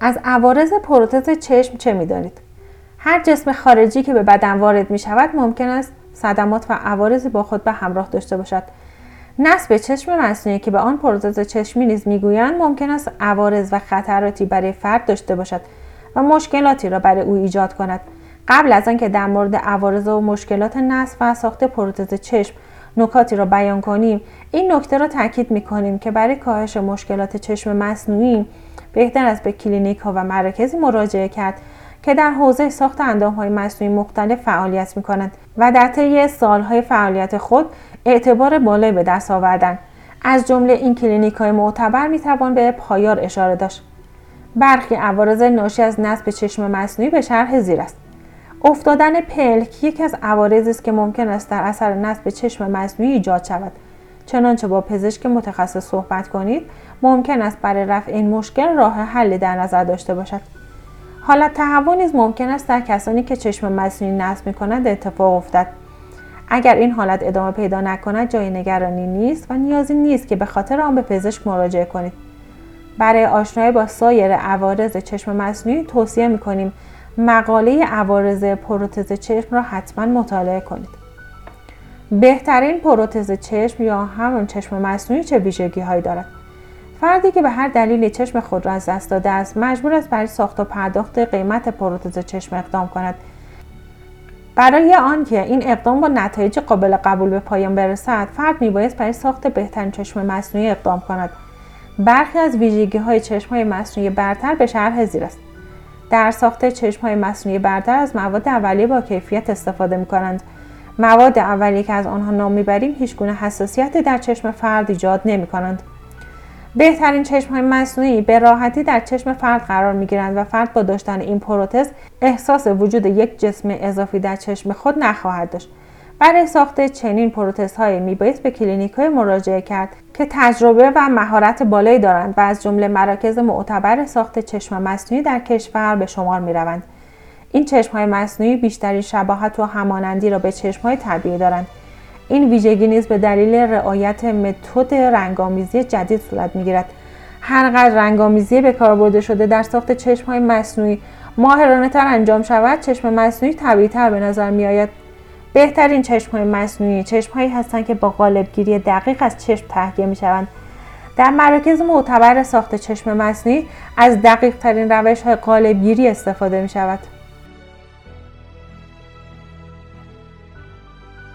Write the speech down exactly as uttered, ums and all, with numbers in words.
از عوارض پروتز چشم چه می‌دانید؟ هر جسم خارجی که به بدن وارد می‌شود ممکن است صدمات و عوارضی با خود به همراه داشته باشد. نصب چشم مصنوعی که به آن پروتز چشمی نیز می‌گویند ممکن است عوارض و خطراتی برای فرد داشته باشد و مشکلاتی را برای او ایجاد کند. قبل از آنکه در مورد عوارض و مشکلات نصب و ساخت پروتز چشم نکاتی را بیان کنیم، این نکته را تاکید می‌کنیم که برای کاهش مشکلات چشم مصنوعی بهتر است به کلینیک‌ها و مراکزی مراجعه کرد که در حوزه ساخت اندام‌های مصنوعی مختلف فعالیت می‌کنند و در طی سال‌های فعالیت خود اعتبار بالایی به دست آوردند. از جمله این کلینیک‌های معتبر می‌توان به پایار اشاره داشت. برخی عوارض ناشی از نصب چشم مصنوعی به شرح زیر است. افتادن پلک یکی از عوارضی است که ممکن است در اثر نصب چشم مصنوعی ایجاد شود. چنانچه با پزشک متخصص صحبت کنید، ممکن است برای رفع این مشکل راه حلی در نظر داشته باشد. حالت تهوع نیز ممکن است در کسانی که چشم مصنوعی نصب می‌کنند اتفاق افتد. اگر این حالت ادامه پیدا نکند جای نگرانی نیست و نیازی نیست که به خاطر آن به پزشک مراجعه کنید. برای آشنایی با سایر عوارض چشم مصنوعی توصیه می‌کنیم مقاله عوارض پروتز چشم را حتما مطالعه کنید. بهترین پروتز چشم یا همون چشم مصنوعی چه ویژگی‌هایی دارد؟ فردی که به هر دلیلی چشم خود را از دست داده است مجبور است برای ساخت و پرداخت قیمت پروتز چشم اقدام کند. برای آنکه این اقدام با نتایج قابل قبول به پایان برسد، فرد میبایست برای ساخت بهترین چشم مصنوعی اقدام کند. برخی از ویژگی‌های چشم‌های مصنوعی برتر به شرح زیر است. در ساخت چشم‌های مصنوعی برتر از مواد اولیه با کیفیت استفاده می‌کنند. مواد اولیه که از آنها نام می‌بریم هیچگونه حساسیتی در چشم فرد ایجاد نمی‌کنند. بهترین چشم‌های مصنوعی به راحتی در چشم فرد قرار می‌گیرند و فرد با داشتن این پروتز احساس وجود یک جسم اضافی در چشم خود نخواهد داشت. برای ساخت چنین پروتزهای میبایست به کلینیک‌های مراجعه کرد که تجربه و مهارت بالایی دارند و از جمله مراکز معتبر ساخت چشم مصنوعی در کشور به شمار می‌روند. این چشم‌های مصنوعی بیشترین شباهت و همانندی را به چشم‌های طبیعی دارند. این ویژگی نیز به دلیل رعایت متد رنگ‌آمیزی جدید صورت می‌گیرد. هرقدر رنگ‌آمیزی به کار برده شده در ساخت چشم‌های مصنوعی ماهرانه‌تر انجام شود، چشم مصنوعی طبیعی‌تر به نظر می‌آید. بهترین چشم‌های مصنوعی چشم‌هایی هستند که با قالب‌گیری دقیق از چشم تهیه می‌شوند. در مراکز معتبر ساخت چشم مصنوعی از دقیق‌ترین روش‌های قالب‌گیری استفاده می‌شود.